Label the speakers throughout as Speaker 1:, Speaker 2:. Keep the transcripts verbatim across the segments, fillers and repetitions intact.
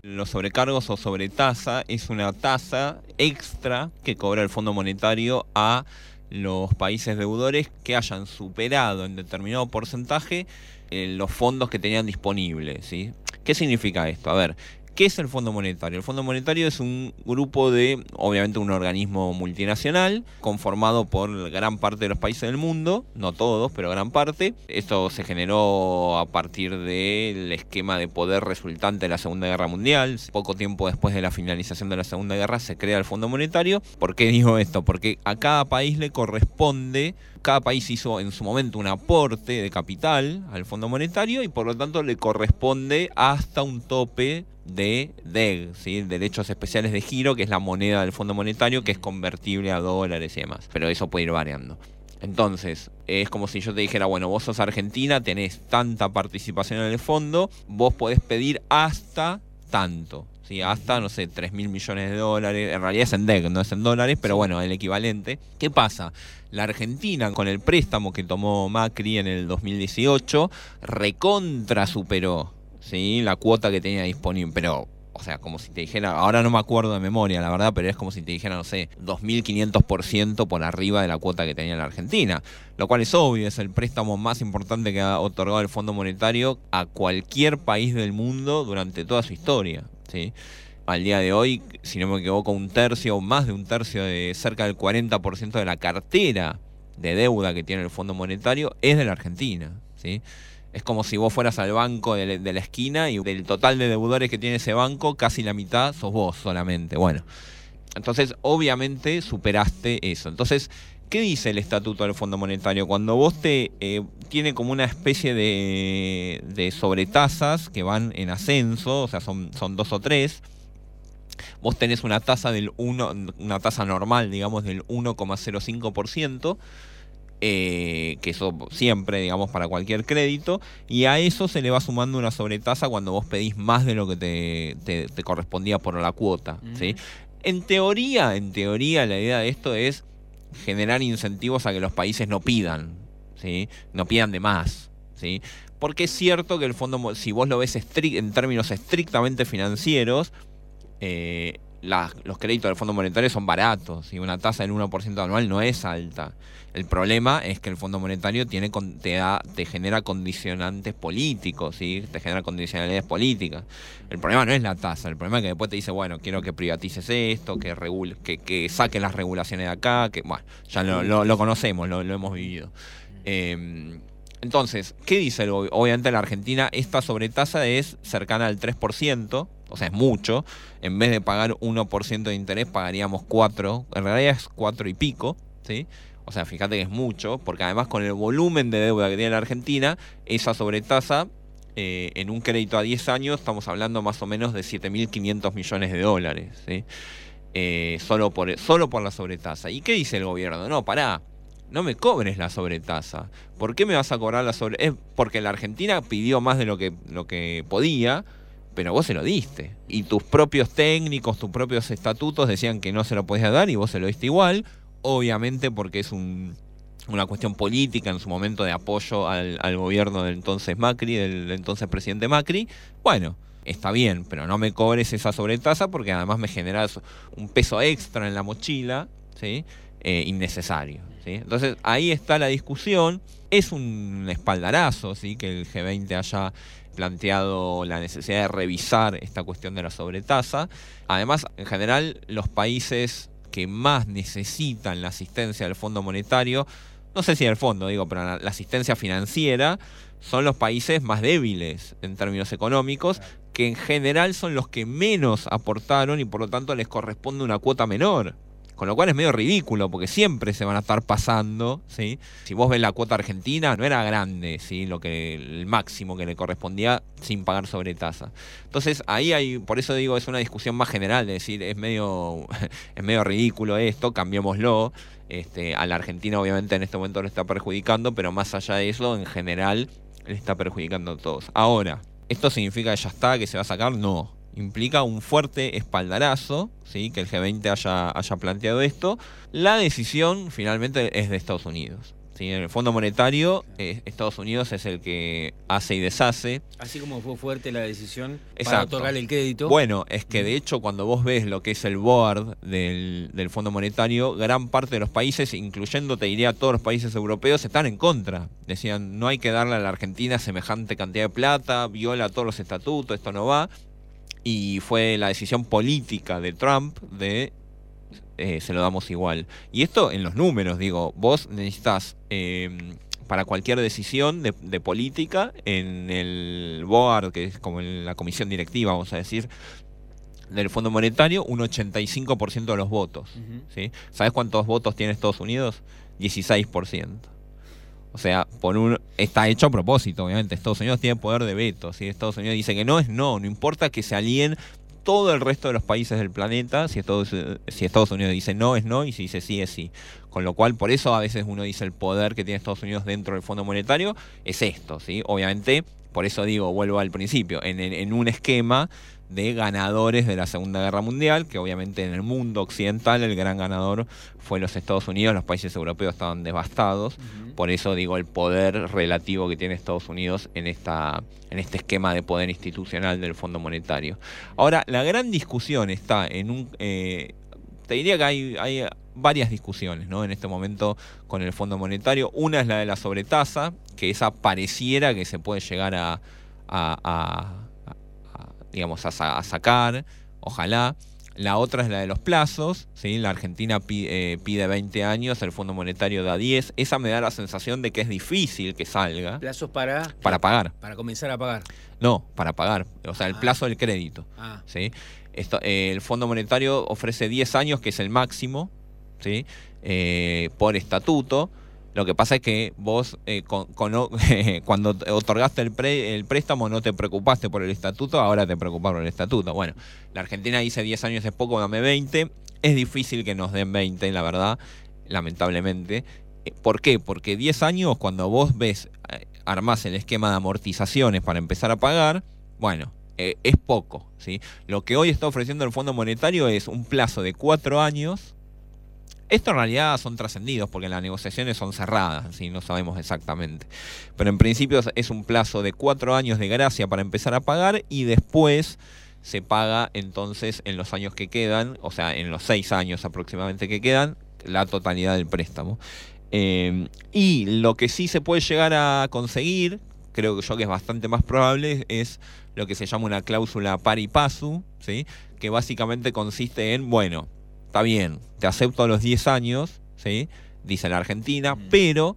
Speaker 1: Los sobrecargos o sobretasa es una tasa extra que cobra el Fondo Monetario a los países deudores que hayan superado en determinado porcentaje eh, los fondos que tenían disponibles, ¿sí? ¿Qué significa esto? A ver, ¿qué es el Fondo Monetario? El Fondo Monetario es un grupo de, obviamente un organismo multinacional, conformado por gran parte de los países del mundo, no todos, pero gran parte. Esto se generó a partir del esquema de poder resultante de la Segunda Guerra Mundial. Poco tiempo después de la finalización de la Segunda Guerra se crea el Fondo Monetario. ¿Por qué digo esto? Porque a cada país le corresponde, cada país hizo en su momento un aporte de capital al Fondo Monetario y por lo tanto le corresponde hasta un tope de D E G, ¿sí? Derechos especiales de giro, que es la moneda del Fondo Monetario, que es convertible a dólares y demás, pero eso puede ir variando. Entonces, es como si yo te dijera, bueno, vos sos Argentina, tenés tanta participación en el fondo, vos podés pedir hasta tanto, ¿sí? Hasta, no sé, tres mil millones de dólares, en realidad es en D E G, no es en dólares, pero bueno, el equivalente. ¿Qué pasa? La Argentina, con el préstamo que tomó Macri en el dos mil dieciocho, recontra superó, ¿sí? La cuota que tenía disponible, pero, o sea, como si te dijera, ahora no me acuerdo de memoria, la verdad, pero es como si te dijera, no sé, dos mil quinientos por ciento por arriba de la cuota que tenía la Argentina, lo cual es obvio, es el préstamo más importante que ha otorgado el Fondo Monetario a cualquier país del mundo durante toda su historia, ¿sí? Al día de hoy, si no me equivoco, un tercio o más de un tercio, de cerca del cuarenta por ciento de la cartera de deuda que tiene el Fondo Monetario es de la Argentina, ¿sí? Es como si vos fueras al banco de, de la esquina y del total de deudores que tiene ese banco, casi la mitad sos vos solamente. Bueno, entonces obviamente superaste eso. Entonces, ¿qué dice el estatuto del Fondo Monetario? Cuando vos te... Eh, tiene como una especie de, de sobretasas que van en ascenso, o sea, son, son dos o tres. Vos tenés una tasa del uno, una tasa normal, digamos, del uno coma cero cinco por ciento. Eh, que eso siempre, digamos, para cualquier crédito, y a eso se le va sumando una sobretasa cuando vos pedís más de lo que te, te, te correspondía por la cuota, mm. ¿sí? En teoría, en teoría, la idea de esto es generar incentivos a que los países no pidan, ¿sí? No pidan de más, ¿sí? Porque es cierto que el fondo, si vos lo ves estric- en términos estrictamente financieros, eh, La, los créditos del Fondo Monetario son baratos y una tasa del uno por ciento anual no es alta. El problema es que el Fondo Monetario tiene, te, da, te genera condicionantes políticos, ¿sí? Te genera condicionalidades políticas. El problema no es la tasa, el problema es que después te dice, bueno, quiero que privatices esto, que, regule, que, que saques las regulaciones de acá, que bueno, ya lo, lo, lo conocemos, lo, lo hemos vivido. Eh, entonces, ¿qué dice el gobierno? Obviamente en la Argentina esta sobretasa es cercana al tres por ciento, o sea, es mucho. En vez de pagar uno por ciento de interés, pagaríamos cuatro. En realidad es cuatro y pico, ¿sí? O sea, fíjate que es mucho, porque además con el volumen de deuda que tiene la Argentina, esa sobretasa, eh, en un crédito a diez años, estamos hablando más o menos de siete mil quinientos millones de dólares, ¿sí? Eh, solo, por, solo por la sobretasa. ¿Y qué dice el gobierno? No, pará. No me cobres la sobretasa. ¿Por qué me vas a cobrar la sobretasa? Es porque la Argentina pidió más de lo que, lo que podía, pero vos se lo diste. Y tus propios técnicos, tus propios estatutos decían que no se lo podías dar y vos se lo diste igual. Obviamente porque es un, una cuestión política en su momento de apoyo al, al gobierno del entonces Macri, del entonces presidente Macri. Bueno, está bien, pero no me cobres esa sobretasa porque además me generas un peso extra en la mochila, ¿sí? Eh, innecesario, ¿sí? Entonces ahí está la discusión. Es un espaldarazo, ¿sí? Que el G veinte haya planteado la necesidad de revisar esta cuestión de la sobretasa. Además, en general, los países que más necesitan la asistencia del Fondo Monetario, no sé si del fondo, digo, pero la, la asistencia financiera, son los países más débiles en términos económicos, que en general son los que menos aportaron y por lo tanto les corresponde una cuota menor. Con lo cual es medio ridículo, porque siempre se van a estar pasando, ¿sí? Si vos ves la cuota argentina, no era grande, ¿sí? Lo que, el máximo que le correspondía sin pagar sobretasa. Entonces, ahí hay, por eso digo, es una discusión más general, de decir, es medio, es medio ridículo esto, cambiémoslo. Este, a la Argentina, obviamente, en este momento lo está perjudicando, pero más allá de eso, en general, le está perjudicando a todos. Ahora, ¿esto significa que ya está, que se va a sacar? No. Implica un fuerte espaldarazo, ¿sí? Que el G veinte haya, haya planteado esto. La decisión finalmente es de Estados Unidos, ¿sí? En el Fondo Monetario, eh, Estados Unidos es el que hace y deshace.
Speaker 2: Así como fue fuerte la decisión
Speaker 1: Exacto.
Speaker 2: para otorgar el crédito.
Speaker 1: Bueno, es que de hecho cuando vos ves lo que es el board del, del Fondo Monetario, gran parte de los países, incluyendo, te diría, todos los países europeos, están en contra. Decían, no hay que darle a la Argentina semejante cantidad de plata, viola todos los estatutos, esto no va. Y fue la decisión política de Trump de eh, se lo damos igual. Y esto en los números, digo, vos necesitas eh, para cualquier decisión de, de política en el board, que es como en la comisión directiva, vamos a decir, del Fondo Monetario, un ochenta y cinco por ciento de los votos. Uh-huh. ¿Sí? ¿Sabes cuántos votos tiene Estados Unidos? dieciséis por ciento. O sea, por un está hecho a propósito, obviamente. Estados Unidos tiene poder de veto. ¿Sí? Estados Unidos dice que no es no, no importa que se alíen todo el resto de los países del planeta. Si Estados, si Estados Unidos dice no, es no, y si dice sí, es sí. Con lo cual, por eso a veces uno dice el poder que tiene Estados Unidos dentro del Fondo Monetario es esto, ¿sí? Obviamente, por eso digo, vuelvo al principio, en, en, en un esquema de ganadores de la Segunda Guerra Mundial, que obviamente en el mundo occidental el gran ganador fue los Estados Unidos, los países europeos estaban devastados, uh-huh. Por eso digo el poder relativo que tiene Estados Unidos en, esta, en este esquema de poder institucional del Fondo Monetario. Ahora, la gran discusión está en un... Eh, te diría que hay, hay varias discusiones, ¿no? En este momento con el Fondo Monetario. Una es la de la sobretasa, que esa pareciera que se puede llegar a... a, a digamos, a, a sacar, ojalá. La otra es la de los plazos, ¿sí? La Argentina pide, eh, pide veinte años, el Fondo Monetario da diez. Esa me da la sensación de que es difícil que salga.
Speaker 2: ¿Plazos para?
Speaker 1: Para pagar.
Speaker 2: Para comenzar a pagar.
Speaker 1: No, para pagar. O sea, el
Speaker 2: ah.
Speaker 1: plazo del crédito.
Speaker 2: Ah.
Speaker 1: ¿Sí? Esto, eh, el Fondo Monetario ofrece diez años, que es el máximo, ¿sí? Eh, por estatuto. Lo que pasa es que vos, eh, con, con, eh, cuando otorgaste el, pre, el préstamo, no te preocupaste por el estatuto, ahora te preocupas por el estatuto. Bueno, la Argentina dice diez años es poco, dame veinte. Es difícil que nos den veinte, la verdad, lamentablemente. ¿Por qué? Porque diez años, cuando vos ves, eh, armás el esquema de amortizaciones para empezar a pagar, bueno, eh, es poco, ¿sí? Lo que hoy está ofreciendo el Fondo Monetario es un plazo de cuatro años. Esto en realidad son trascendidos porque las negociaciones son cerradas, ¿sí? No sabemos exactamente. Pero en principio es un plazo de cuatro años de gracia para empezar a pagar y después se paga entonces en los años que quedan, o sea, en los seis años aproximadamente que quedan, la totalidad del préstamo. Eh, y lo que sí se puede llegar a conseguir, creo yo que es bastante más probable, es lo que se llama una cláusula pari passu, ¿sí? Que básicamente consiste en, bueno, está bien, te acepto a los diez años, ¿sí? Dice la Argentina, mm. pero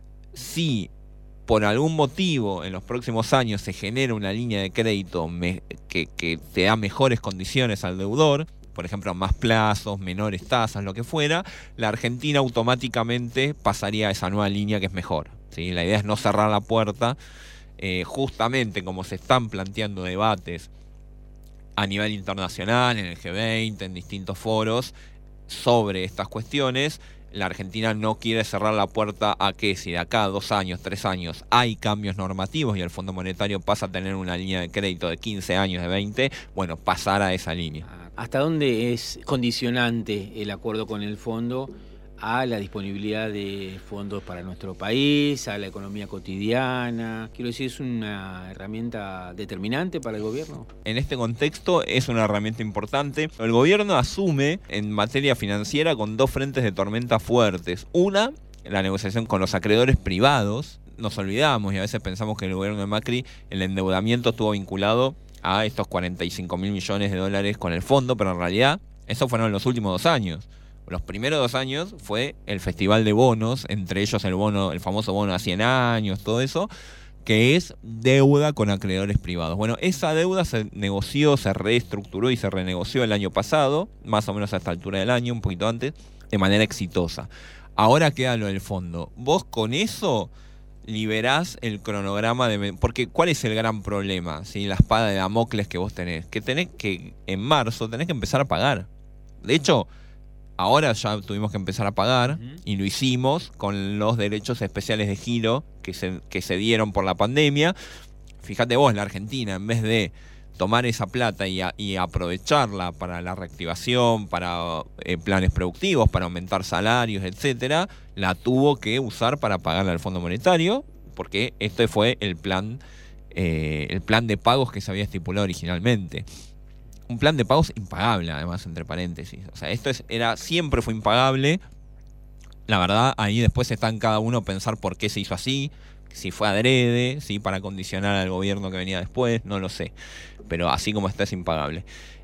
Speaker 1: si por algún motivo en los próximos años se genera una línea de crédito me, que, que te da mejores condiciones al deudor, por ejemplo, más plazos, menores tasas, lo que fuera, la Argentina automáticamente pasaría a esa nueva línea que es mejor, ¿sí? La idea es no cerrar la puerta, eh, justamente como se están planteando debates a nivel internacional, en el G veinte, en distintos foros, sobre estas cuestiones. La Argentina no quiere cerrar la puerta a que si de acá a dos años, tres años hay cambios normativos y el Fondo Monetario pasa a tener una línea de crédito de quince años, de veinte, bueno, pasar a esa línea.
Speaker 2: ¿Hasta dónde es condicionante el acuerdo con el fondo a la disponibilidad de fondos para nuestro país, a la economía cotidiana? Quiero decir, ¿es una herramienta determinante para el gobierno?
Speaker 1: En este contexto es una herramienta importante. El gobierno asume en materia financiera con dos frentes de tormenta fuertes. Una, la negociación con los acreedores privados. Nos olvidamos y a veces pensamos que el gobierno de Macri, el endeudamiento estuvo vinculado a estos cuarenta y cinco mil millones de dólares con el fondo, pero en realidad eso fueron los últimos dos años. Los primeros dos años fue el festival de bonos, entre ellos el bono, el famoso bono a cien años, todo eso, que es deuda con acreedores privados. Bueno, esa deuda se negoció, se reestructuró y se renegoció el año pasado, más o menos a esta altura del año, un poquito antes, de manera exitosa. Ahora queda lo del fondo. Vos con eso liberás el cronograma de... Porque ¿cuál es el gran problema? ¿Sí? La espada de Damocles que vos tenés. Que tenés que, en marzo, tenés que empezar a pagar. De hecho, ahora ya tuvimos que empezar a pagar, uh-huh. y lo hicimos con los derechos especiales de giro que se, que se dieron por la pandemia. Fíjate vos, la Argentina, en vez de tomar esa plata y, a, y aprovecharla para la reactivación, para eh, planes productivos, para aumentar salarios, etcétera, la tuvo que usar para pagarle al Fondo Monetario, porque este fue el plan, eh, el plan de pagos que se había estipulado originalmente. Un plan de pagos impagable, además, entre paréntesis. O sea, esto es, era, siempre fue impagable. La verdad, ahí después está en cada uno pensar por qué se hizo así, si fue adrede, ¿sí? Para condicionar al gobierno que venía después, no lo sé. Pero así como está es impagable.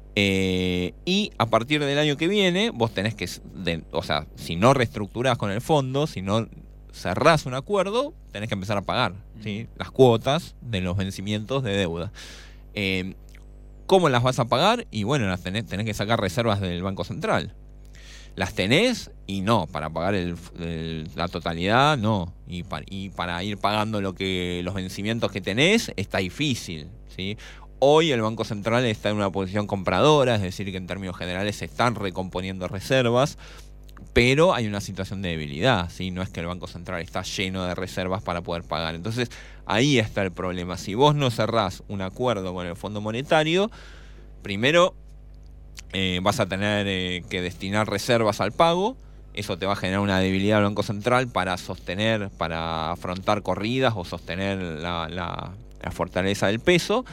Speaker 1: Eh, y a partir del año que viene, vos tenés que, de, o sea, si no reestructurás con el fondo, si no cerrás un acuerdo, tenés que empezar a pagar, ¿sí? Las cuotas de los vencimientos de deuda. Eh, ¿Cómo las vas a pagar? Y bueno, las tenés, tenés que sacar reservas del Banco Central. Las tenés y no, para pagar el, el, la totalidad, no. Y para, y para ir pagando lo que los vencimientos que tenés, está difícil, ¿sí? Hoy el Banco Central está en una posición compradora, es decir, que en términos generales se están recomponiendo reservas, pero hay una situación de debilidad, ¿sí? No es que el Banco Central está lleno de reservas para poder pagar. Entonces, ahí está el problema. Si vos no cerrás un acuerdo con el Fondo Monetario, primero eh, vas a tener eh, que destinar reservas al pago. Eso te va a generar una debilidad del Banco Central para sostener, para afrontar corridas o sostener la, la, la fortaleza del peso.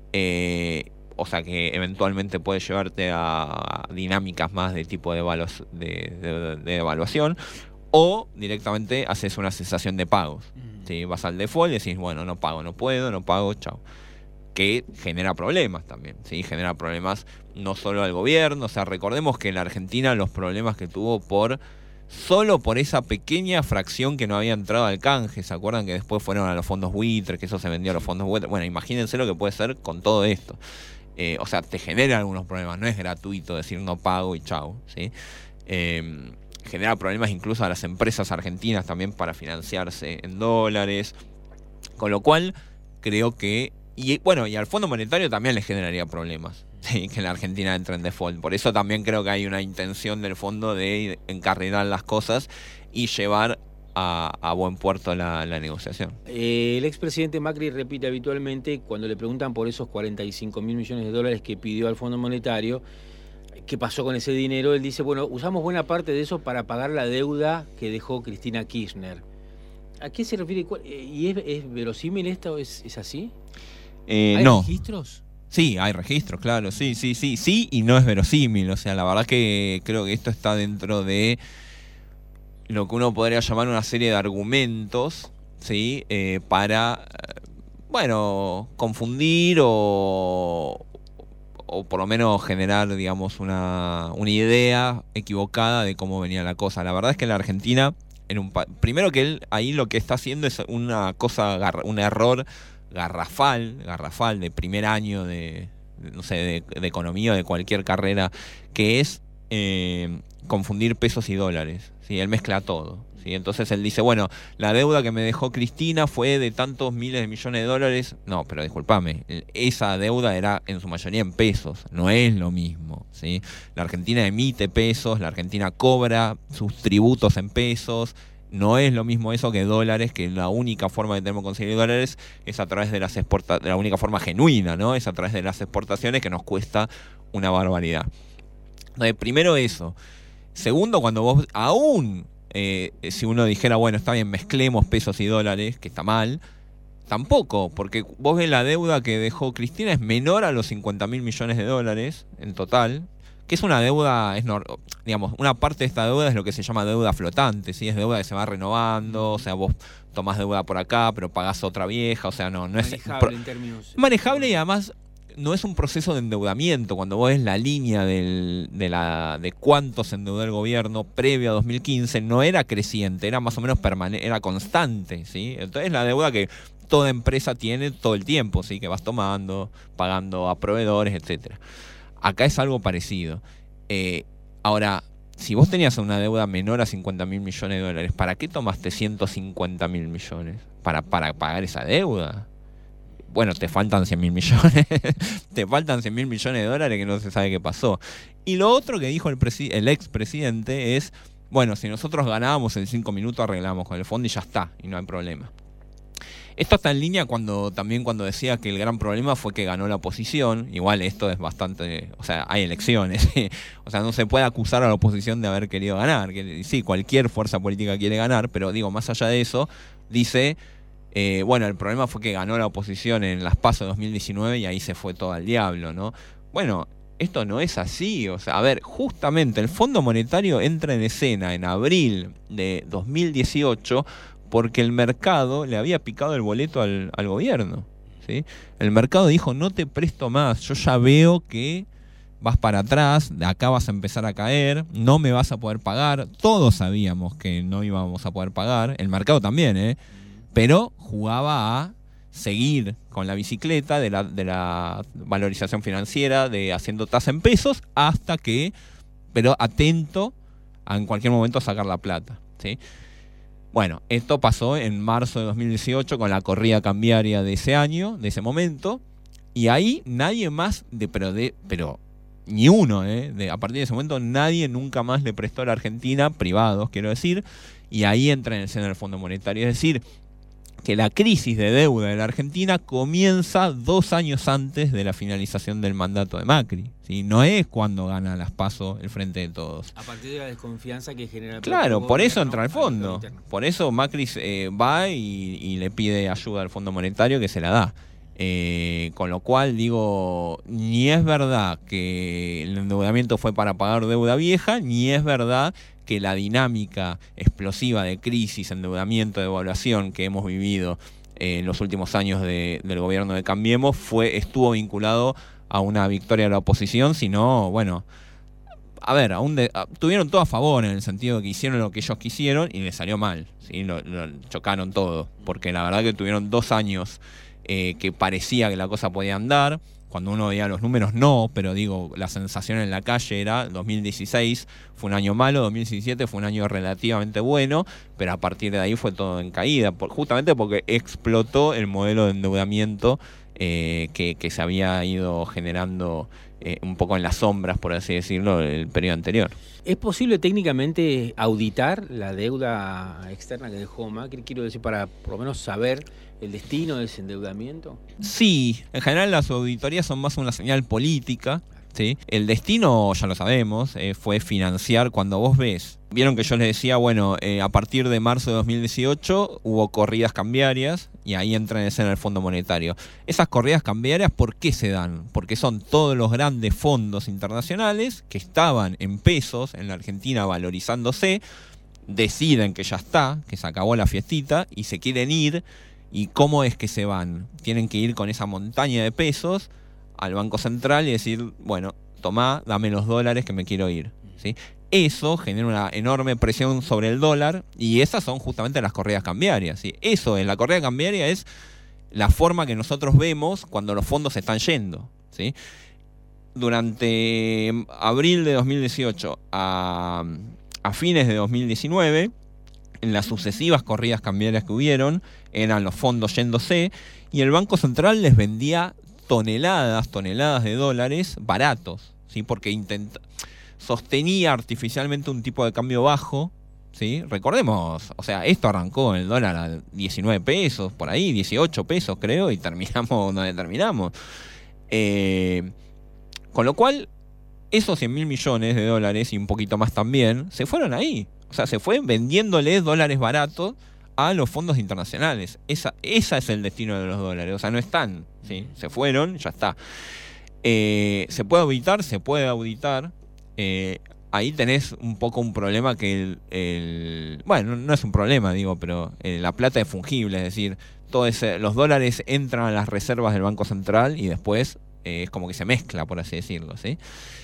Speaker 1: Eh, o sea que eventualmente puede llevarte a dinámicas más de tipo de, evalu- de, de, de evaluación, o directamente haces una cesación de pagos. Mm. ¿Sí? Vas al default y decís, bueno, no pago, no puedo, no pago, chao. Que genera problemas también, ¿sí? Genera problemas no solo al gobierno. O sea, recordemos que en la Argentina los problemas que tuvo por solo por esa pequeña fracción que no había entrado al canje, ¿se acuerdan que después fueron a los fondos buitres, que eso se vendió a los fondos buitres? Bueno, imagínense lo que puede ser con todo esto. Eh, o sea, te genera algunos problemas, no es gratuito decir no pago y chau, ¿sí? Eh, genera problemas incluso a las empresas argentinas también para financiarse en dólares, con lo cual creo que, y bueno, y al Fondo Monetario también le generaría problemas, ¿sí? Que la Argentina entre en default. Por eso también creo que hay una intención del fondo de encarrilar las cosas y llevar A, a buen puerto la, la negociación.
Speaker 2: Eh, el expresidente Macri repite habitualmente, cuando le preguntan por esos cuarenta y cinco mil millones de dólares que pidió al Fondo Monetario, ¿qué pasó con ese dinero? Él dice, bueno, usamos buena parte de eso para pagar la deuda que dejó Cristina Kirchner. ¿A qué se refiere? ¿Y es, es verosímil esto? ¿Es, es así?
Speaker 1: Eh,
Speaker 2: ¿Hay
Speaker 1: no.
Speaker 2: registros?
Speaker 1: Sí, hay registros, claro, sí, sí, sí, sí, y no es verosímil. O sea, la verdad que creo que esto está dentro de lo que uno podría llamar una serie de argumentos, ¿sí? Eh, para, bueno, confundir o, o por lo menos generar, digamos, una, una idea equivocada de cómo venía la cosa. La verdad es que en la Argentina, en un pa- primero que él ahí lo que está haciendo es una cosa, un error garrafal, garrafal de primer año de, de no sé, de, de economía, de cualquier carrera, que es eh, confundir pesos y dólares. ¿Sí? Él mezcla todo, ¿sí? Entonces él dice, bueno, la deuda que me dejó Cristina fue de tantos miles de millones de dólares. No, pero discúlpame, esa deuda era en su mayoría en pesos, no es lo mismo, ¿sí? La Argentina emite pesos, la Argentina cobra sus tributos en pesos. No es lo mismo eso que dólares, que la única forma que tenemos de conseguir dólares es a través de las exportaciones, la única forma genuina, ¿no? Es a través de las exportaciones, que nos cuesta una barbaridad. Entonces, primero eso. Segundo, cuando vos, aún eh, si uno dijera, bueno, está bien, mezclemos pesos y dólares, que está mal, tampoco, porque vos ves la deuda que dejó Cristina es menor a los cincuenta mil millones de dólares en total, que es una deuda, es no, digamos, una parte de esta deuda es lo que se llama deuda flotante, ¿sí? Es deuda que se va renovando, o sea, vos tomás deuda por acá, pero pagás otra vieja, o sea, no, no es
Speaker 2: manejable en términos
Speaker 1: manejable, y además no es un proceso de endeudamiento. Cuando vos ves la línea del, de, la, de cuánto se endeudó el gobierno previo a dos mil quince, no era creciente, era más o menos permanente, era constante, ¿sí? Entonces la deuda que toda empresa tiene todo el tiempo, ¿sí? Que vas tomando, pagando a proveedores, etcétera. Acá es algo parecido. Eh, ahora, si vos tenías una deuda menor a cincuenta mil millones de dólares, ¿para qué tomaste ciento cincuenta mil millones? ¿Para, para pagar esa deuda? Bueno, te faltan cien mil millones, te faltan cien mil millones de dólares que no se sabe qué pasó. Y lo otro que dijo el, presi- el expresidente es, bueno, si nosotros ganábamos en cinco minutos arreglamos con el fondo y ya está, y no hay problema. Esto está en línea cuando también cuando decía que el gran problema fue que ganó la oposición. Igual esto es bastante... O sea, hay elecciones. O sea, no se puede acusar a la oposición de haber querido ganar. Que, sí, cualquier fuerza política quiere ganar, pero digo, más allá de eso, dice... Eh, bueno, el problema fue que ganó la oposición en las PASO de dos mil diecinueve y ahí se fue todo al diablo, ¿no? Bueno, esto no es así. O sea, a ver, justamente el Fondo Monetario entra en escena en abril de dos mil dieciocho porque el mercado le había picado el boleto al, al gobierno, ¿sí? El mercado dijo, no te presto más, yo ya veo que vas para atrás, de acá vas a empezar a caer, no me vas a poder pagar. Todos sabíamos que no íbamos a poder pagar, el mercado también, ¿eh? Pero jugaba a seguir con la bicicleta de la, de la valorización financiera, de haciendo tasa en pesos, hasta que, pero atento a en cualquier momento sacar la plata, ¿sí? Bueno, esto pasó en marzo de dos mil dieciocho con la corrida cambiaria de ese año, de ese momento, y ahí nadie más, de, pero, de, pero ni uno, ¿eh? de, a partir de ese momento nadie nunca más le prestó a la Argentina, privados quiero decir, y ahí entra en escena el Fondo Monetario, es decir, que la crisis de deuda de la Argentina comienza dos años antes de la finalización del mandato de Macri, ¿sí? No es cuando gana las PASO el Frente de Todos.
Speaker 2: A partir de la desconfianza que genera el
Speaker 1: Claro, por eso entra al fondo. Por eso Macri eh, va y, y le pide ayuda al Fondo Monetario que se la da. Eh, con lo cual, digo, ni es verdad que el endeudamiento fue para pagar deuda vieja, ni es verdad que la dinámica explosiva de crisis, endeudamiento, devaluación que hemos vivido eh, en los últimos años de, del gobierno de Cambiemos fue estuvo vinculado a una victoria de la oposición, sino, bueno, a ver, aún de, a, tuvieron todo a favor en el sentido de que hicieron lo que ellos quisieron y les salió mal, ¿sí? Lo, lo chocaron todo, porque la verdad que tuvieron dos años eh, que parecía que la cosa podía andar. Cuando uno veía los números, no, pero digo, la sensación en la calle era dos mil dieciséis fue un año malo, dos mil diecisiete fue un año relativamente bueno, pero a partir de ahí fue todo en caída, por, justamente porque explotó el modelo de endeudamiento eh, que, que se había ido generando eh, un poco en las sombras, por así decirlo, el periodo anterior.
Speaker 2: ¿Es posible técnicamente auditar la deuda externa que dejó Macri? Quiero decir, para por lo menos saber el destino de ese endeudamiento.
Speaker 1: Sí, en general las auditorías son más una señal política, ¿sí? El destino, ya lo sabemos, eh, fue financiar. Cuando vos ves, vieron que yo les decía, bueno, eh, a partir de marzo de dos mil dieciocho hubo corridas cambiarias y ahí entra en escena el Fondo Monetario. Esas corridas cambiarias, ¿por qué se dan? Porque son todos los grandes fondos internacionales que estaban en pesos en la Argentina valorizándose, deciden que ya está, que se acabó la fiestita y se quieren ir. ¿Y cómo es que se van? Tienen que ir con esa montaña de pesos al Banco Central y decir, bueno, tomá, dame los dólares que me quiero ir, ¿sí? Eso genera una enorme presión sobre el dólar y esas son justamente las corridas cambiarias, ¿sí? Eso en la corrida cambiaria es la forma que nosotros vemos cuando los fondos se están yendo, ¿sí? Durante abril de dos mil dieciocho a, a fines de dos mil diecinueve, en las sucesivas corridas cambiarias que hubieron, eran los fondos yéndose, y el Banco Central les vendía toneladas, toneladas de dólares baratos, ¿sí? Porque intenta, sostenía artificialmente un tipo de cambio bajo, ¿sí? Recordemos, o sea, esto arrancó el dólar a diecinueve pesos, por ahí, dieciocho pesos creo, y terminamos donde terminamos. Eh, con lo cual, esos cien mil millones de dólares, y un poquito más también, se fueron ahí. O sea, se fue vendiéndoles dólares baratos a los fondos internacionales. Esa, esa es el destino de los dólares. O sea, no están, ¿sí? Se fueron, ya está. Eh, ¿Se puede auditar? Se puede auditar. Eh, ahí tenés un poco un problema que el... el bueno, no es un problema, digo, pero eh, la plata es fungible. Es decir, todo ese, los dólares entran a las reservas del Banco Central y después eh, es como que se mezcla, por así decirlo, ¿sí?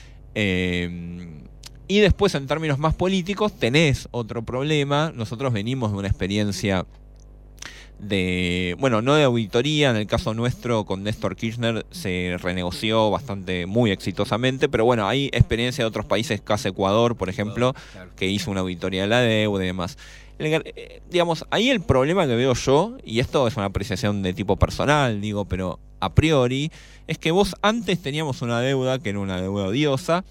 Speaker 1: Eh... Y después, en términos más políticos, tenés otro problema. Nosotros venimos de una experiencia de, bueno, no de auditoría, en el caso nuestro con Néstor Kirchner se renegoció bastante, muy exitosamente, pero bueno, hay experiencia de otros países, caso Ecuador, por ejemplo, que hizo una auditoría de la deuda y demás. El, eh, digamos, ahí el problema que veo yo, y esto es una apreciación de tipo personal, digo, pero a priori, es que vos antes teníamos una deuda que era una deuda odiosa,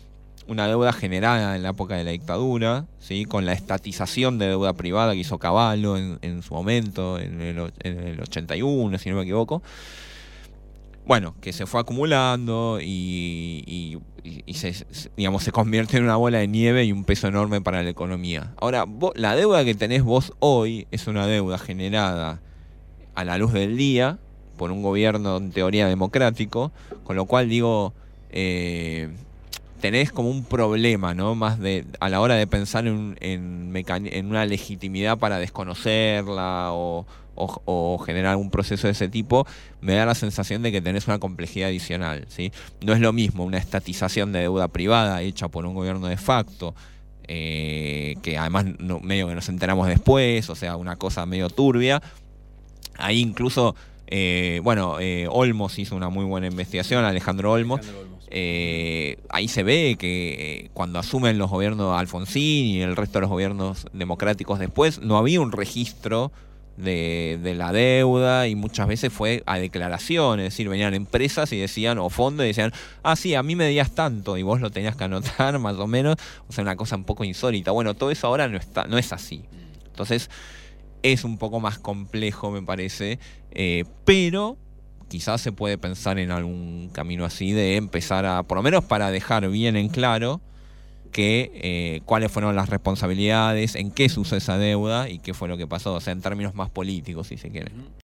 Speaker 1: una deuda generada en la época de la dictadura, ¿sí? Con la estatización de deuda privada que hizo Cavallo en, en su momento, en el, en el ochenta y uno, si no me equivoco. Bueno, que se fue acumulando y, y, y se, digamos, se convierte en una bola de nieve y un peso enorme para la economía. Ahora, vos, la deuda que tenés vos hoy es una deuda generada a la luz del día por un gobierno en teoría democrático, con lo cual digo... Eh, tenés como un problema, ¿no? Más de a la hora de pensar en, en, mecan- en una legitimidad para desconocerla o, o, o generar un proceso de ese tipo, me da la sensación de que tenés una complejidad adicional, ¿sí? No es lo mismo una estatización de deuda privada hecha por un gobierno de facto, eh, que además no, medio que nos enteramos después, o sea, una cosa medio turbia. Ahí incluso... Eh, bueno, eh, Olmos hizo una muy buena investigación, Alejandro Olmos.
Speaker 2: Alejandro Olmos.
Speaker 1: Eh, ahí se ve que eh, cuando asumen los gobiernos Alfonsín y el resto de los gobiernos democráticos después, no había un registro de, de la deuda y muchas veces fue a declaración, es decir, venían empresas y decían, o fondos y decían, ah, sí, a mí me debías tanto y vos lo tenías que anotar más o menos, o sea, una cosa un poco insólita. Bueno, todo eso ahora no está, no es así. Entonces, es un poco más complejo, me parece, eh, pero quizás se puede pensar en algún camino así de empezar a, por lo menos para dejar bien en claro que eh, cuáles fueron las responsabilidades, en qué se usó esa deuda y qué fue lo que pasó, o sea, en términos más políticos, si se quiere.